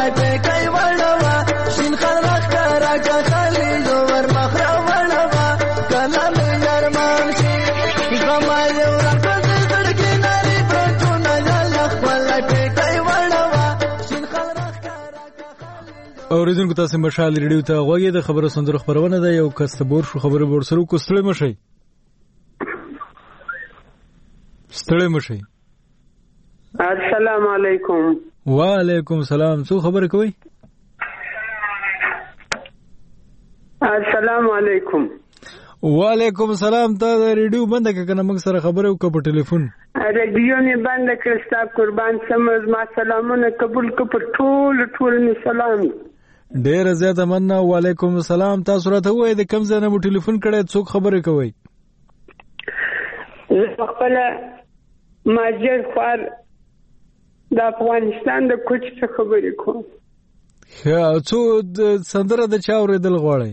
ټیکای وړوا شین خلک راکا خلی زور مخرا وړوا کله مې نرمان شي غما یو راکا زړګي نری پرتو نه خپل ټیکای وړوا شین خلک اوریدونکو تاسو مشال ریډیو ته غوږی د خبرو سندرو خبرونه ده یو کستبور شو خبرو ورسره کوستړی مشي ستړی مشي. السلام علیکم. وعلیکم السلام. څو خبرې کوي؟ السلام علیکم. وعلیکم السلام. تا د ریډیو بند کړه کنه موږ سره خبرې وکړو په ټلیفون. ریډیو نه بند کړه ستا قربان سمز ما سلامونه قبول کړ پر ټول ټول می سلام. ډیر زیاته مننه. وعلیکم السلام. تاسو راته وایئ د کوم ځای نه مو ټلیفون کړی څوک خبرې کوي؟ زه خپل ماجر خوار د افغانستان د کوچ څخه خبرې کوم. ښه څو سندره د چا اورېدل غواړئ؟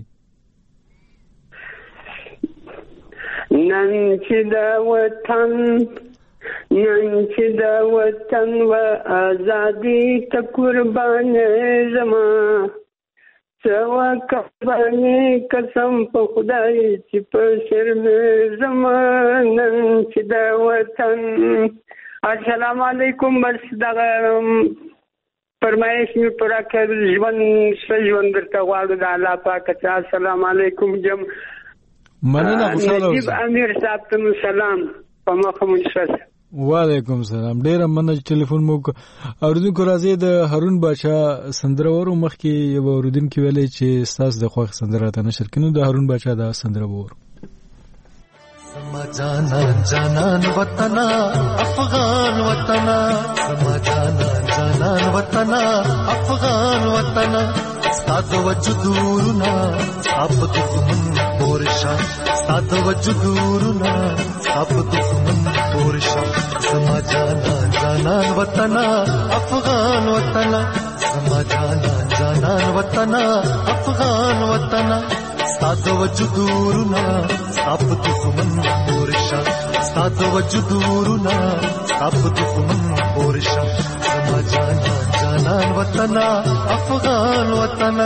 نن چې د وطن نن چې د وطن و ازادي ته قربان زما څه وکړې قسم په خدای چې په سر مې زما نن چې د وطن. السلام علیکم. بس دغه فرمایش مې پوره کړ ژوند ښه ژوند درته غواړو د الله پاک څخه. السلام علیکم جم مننه. خوشاله اوسئ. امیر صاحب ته سلام په مخه مونږ. وعلیکم السلام. ډیر مننه ټلیفون مو اوریدونکو. راځي د هارون باچا سندره ورو مخکې یو اوریدونکو ویلې چې استاد د خوښ سندره ته نشر کینو د هارون باچا دا سندره وور. سما جانان جانان وطن افغان وطن سما جانان جانان وطن افغان وطن استاد وجودورنا اب دښمن پورشا استاد وجودورنا اب دښمن پورشا سما جانان جانان وطن افغان وطن سما جانان جانان وطن افغان وطن استاد وجودورنا اب دښمن پورشا استاد وجودورنا اب دښمن پورشا سما جانان جانان وطن افغان وطن.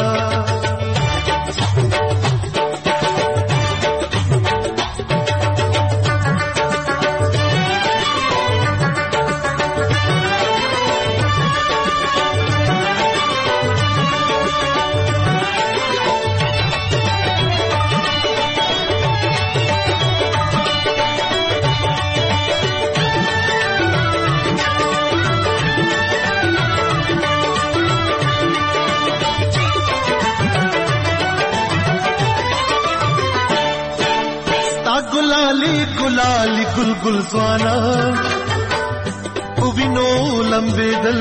गुलाली गुलगुल स्वाना उविनो लंबे दल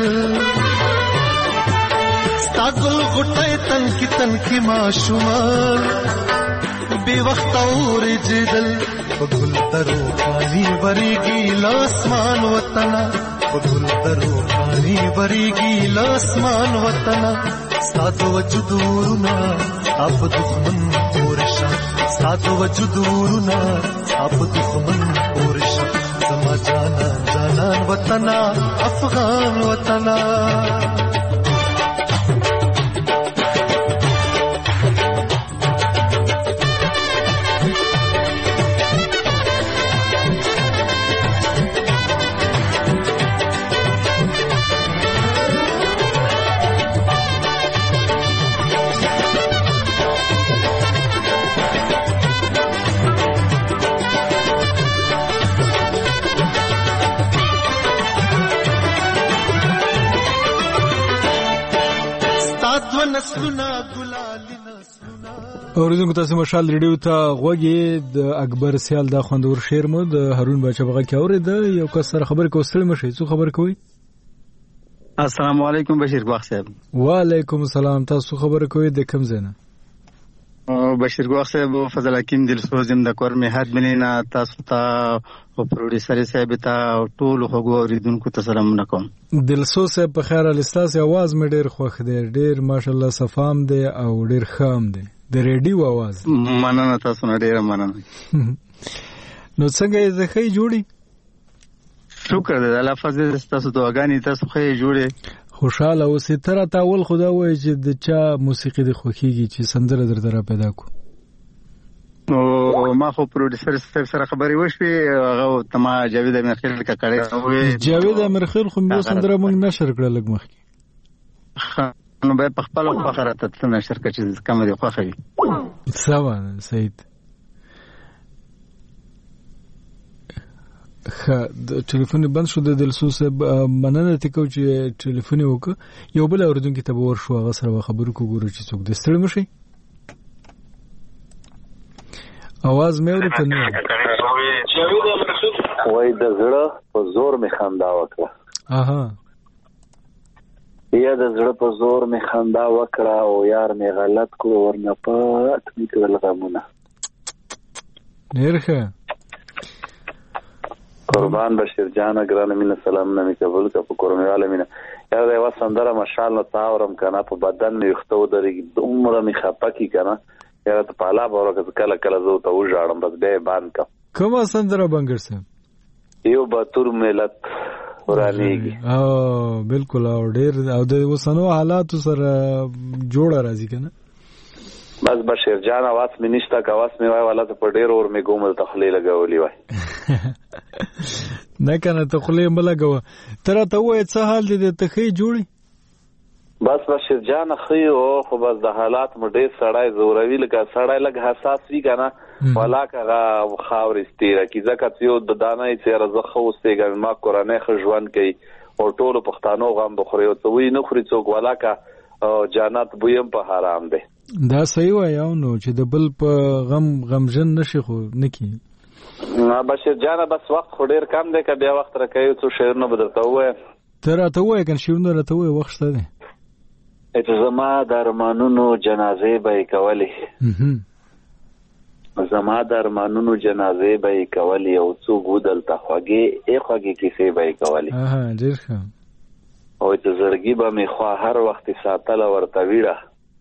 स्तागुल गुटे तनकी तनकी माशुमार बेवक्त और जिदल गुल दरो पानी बरीगी लासमान वतना गुल दरो पानी बरीगी लासमान वतना सातो वजुदूरना अब दुश्मन पोरशा सातो वजुदूरना अब दुश्मन पोरशा समा जाना जानान वतना अफगान वतना. اوریدونکو تاسو مشال ریډیو ته غوږی د اکبر سیال دا خوندور شعر مو د هارون باچا بغا کې اورید یو کس سره خبر کوستل مشه څو خبر کوي. السلام علیکم بشیر ګواخ صاحب. وعلیکم السلام. تاسو خبر کوي د کوم ځای نه؟ بشیر ګواخ صاحب فضل حکیم دلسوزم د کور مهات بنینا تاسو ته او پروډوسر صاحب ته ټول هغو اوریدونکو ته سلام نکوم. دلسوز صاحب په خیر الاستاذ आवाज مې ډیر خوښ دی ډیر ماشاءالله صفام دی او ډیر خام دی د ریډیو आवाज. مننه تاسو نه ډیر مننه. نو څنګه یې زخی جوړی؟ شکر دې الله فضل تاسو دعاګانې تاسو خې جوړې. خوشاله اوسې. تر تاول خدا وایي چې د چا موسیقي د خوښیږي چې سندره درته را پیدا کو؟ او ما خو پروډوسر صاحب سره خبرې وشوې، هغه ته ما جاوید امیرخیل کا کړی. جاوید امیرخیل خو مې سندره موږ نشر کړه لږ مخکې، نو به په خپل فخر ته څه نشر کړي چې کوم دی خوښه وي. سوا سید خا د ټلیفون بند شو د دلسو صاحب، مننه ته کو چې ټلیفون وکړه. یو بل اوردونکو ته ور شو، هغه سره خبرو کو ګورو چې څوک د ستړي مشي. आवाज مې ورته نه وای د زړه په زور می خندا وکړه. اها یا د زړه په زور می خندا وکړه او یار می غلط کو ورنه پات می کړل غمونه. ډیر ښه. قربان بشیر جان ګران مینه سلام نه می قبول کا په کورمواله مینه یار دا وسندره ماشاءالله تاورم کنه په بدن می یختو درې عمره می خپکی کنه یاره ته پالا بورکه کله کله زو ته وژاړم بس به باندې کا. کومه سندره بنګر صاحب؟ یو باتور ملت ورانیږي. او بالکل او ډیر او د وسنو حالات سره جوړه راځي کنه. بس بشیر جان आवाज مې نشته کا आवाज مې وای والا ته په ډیر اور مې ګومل تخلیل لګولې وای. نه کنه تخلیل ملګو. تر ته وای څه حال دې ته خې جوړي؟ بس بشیر جان خو خو بس د حالات مډې سړای زوروي لکه سړای لګ حساس وی کنه ولا کغه خاور استیره کی زکه یو د دانه چې رزخه اوسېګم ما قرانه خجوان کوي او ټول پښتانو غم بخوري او وی نه خوري څوک ولا کا جنت بویم په حرام ده. دا صحیح وایو نو چې د بل په غم غمجن نشي خو نکی. بشیر جان بس وخت خو ډیر کم دی که بیا وخت راکوي څو شعرونه به درته ووایم. ته راته ووایه که شعرونه راته ووایه وخت شته دی. چې زما د ارمانونو جنازې به یې کولې زما د ارمانونو جنازې به یې کولې او څوک ودلته خوږې ای خوږې کیسې به یې کولې. ډېر ښه. او چې زړګي به مې خوا هر وخت ساتله ورته ویړه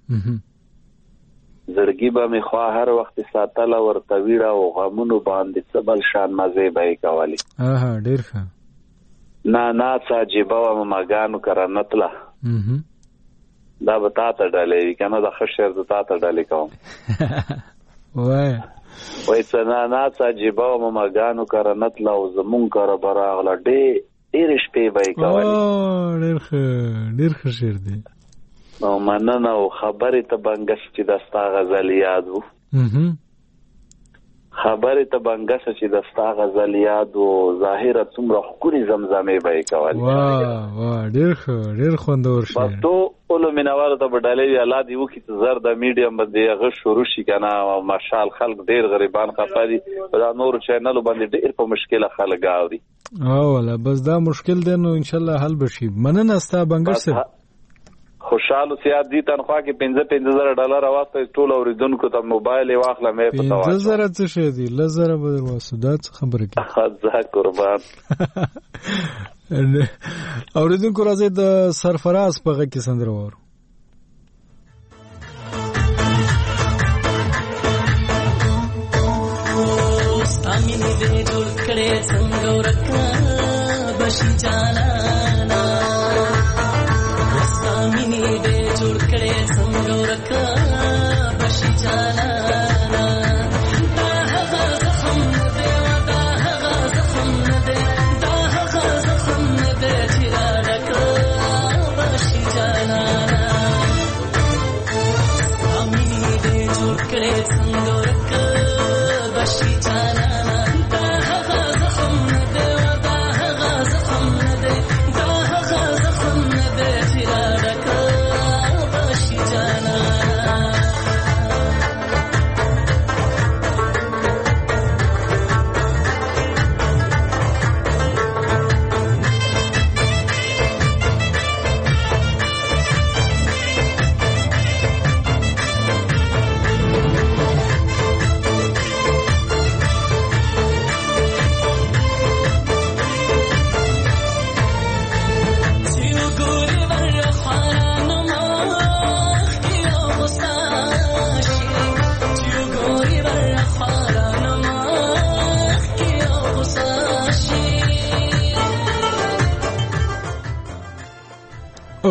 زړګي به مې خوا هر وخت ساتله ورته ویړه او غمونو باندې څه بل شان مزې به یې کولې. ډېر ښه. نه ناڅه عجیبه وه مګانو کره نتله دا به تا ته ډالې وي که نه د ښه شعر زه تا ته ډالې کوم. وایه وایي څه نه ناڅه عجیبه وه مګانو کره نتله او زمونږ کره به راغله ډېرې شپې به یې کولې. ډېر ښه ډېر ښه شعر دی. نو مننه او خبرې ته بنګس چې د ستا غزل یاد و خبرې ته بنګس چې د ستا غزل یاد و ظاهره څومره ښکلې زمزمې به یې کولې. واه واه ډېر ښه ډېر خوندور شعر. بس ټولو مینوالو ته به ډالۍ وي الله دې وکړي چې زر د میډیم باندې هغه شروع شي که نه ماشال خلک ډېر غریبان خفه دي په دا نورو چینلو باندې ډېر په مشکله خلک اوري. اوله بس دا مشکل دی نو انشاءالله حل به شي. مننه ستا بنګر صاحب. خوشحالو سیاد دی تنخوا کې پنځه پنځه زره ډالر واستوي ټول اوریدونکو ته موبایل یې واخله مې په توا پنځه زره څه شی دی لس زره به در واسو دا څه خبره کوي. ځه قربان. اوریدونکو راځي د سرفراز په غږ کې سندره واورو. ستا مینې دې جوړ کړې څنګه ورکه بشي جانانا مینې دې جوړ کړې څنګه ورکه بشي جانانا دا هغه زخم نه دی دا هغه زخم نه دی دا هغه زخم نه دی چې راډکه بشي جانانا ستا مینې دې جوړ کړې څنګه ورکه بشي جانانا دا هغه زخم نه دی دا هغه زخم نه دی دا هغه زخم نه دی چې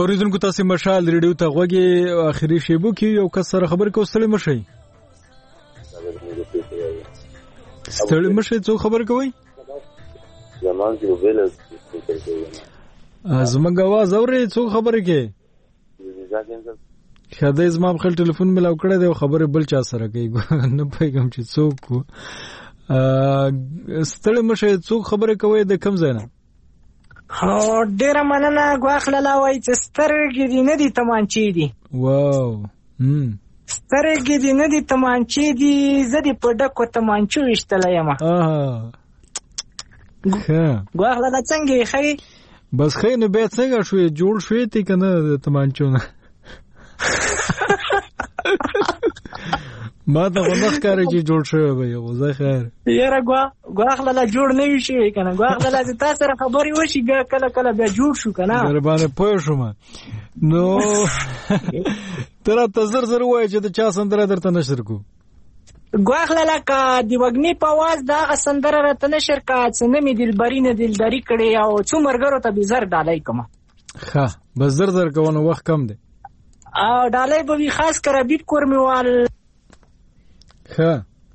اوریدونکو تاسو مشال ریډیو ته غوږی اخري شیبو کې یو کس سره خبر کوستل مشي ستړي مشي څو خبر کوي زمان کې ویل زمونږ आवाज اوري څو خبره کې شاده زما خپل ټلیفون ملاو کړی دی خبره بل چا سره کوي نه پیغام چې څوک ستړي مشي څو خبره کوي د کم ځای نه هو ډیره مننه غواخله وای چې سترګې دي نه دي تمانچې دي واو هم سترګې دي نه دي تمانچې دي زه دې په ډکو تمانچو وشتلې یم اه ښه غواخله څنګه خې بس خې نو به څنګه شوې جوړ شوې تی کنه تمانچو نه ما ته غوښ کاری چې جوړ شوی به یو زه خیر یاره غوا غواخله جوړ نه وی شي کنه غواخله چې تاسو سره خبري وشي کله کله بیا جوړ شو کنه مهربانه پوه شوم نو تر ته زر زر وای چې د چا سندره درته نشر کو غواخله لکه دی وګنی په واز دا سندره راته نشر کا چې نمی دلبري نه دلداري کړي او څو مرګرو ته به زر ډالای کوم ښه بس زر زر کوونه وخت کم دی او ډالای به خاص کر بیت کورمیوال ښه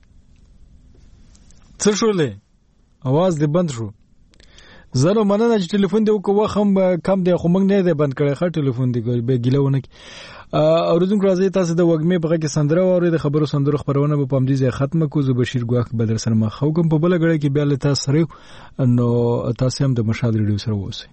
څه شولې आवाज دې بند شو زنه مننه چې ټلیفون دې وکړو وخم کم دی خو موږ نه دی بند کړی ښه ټلیفون دې به ګیلونه کی اوریدونکو راځي تاسو د وګمې په کې سندره اوري د خبرو سندرو خبرونه په پام دي ځای ختمه کو زه بشیر ګواخ بدر سره ما خو کوم په بل غړي کې بیا له تاسو سره نو تاسو هم د مشال ریډیو سره ووسی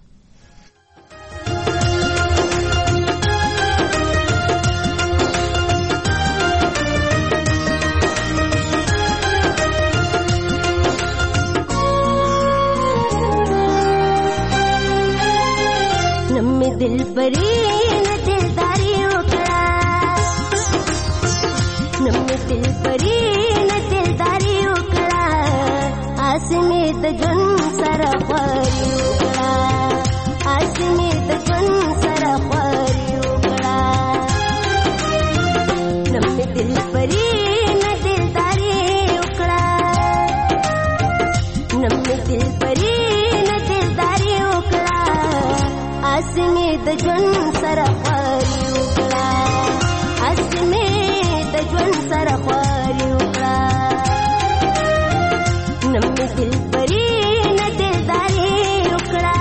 दिल परी न दिलदारी उकड़ा नम्मे दिल परी न दिलदारी उकड़ा आसमी त जन सरा परी उकड़ा आसमी त जन सरा परी उकड़ा नम्मे दिल परी न दिलदारी उकड़ा नम्मे दिल परी न दिलदारी उकड़ा आसमी د ژوند سره خواري وکړه اسمه د ژوند سره خواري وکړه نم دل پری نه دلداري وکړه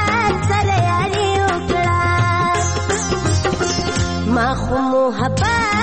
محبت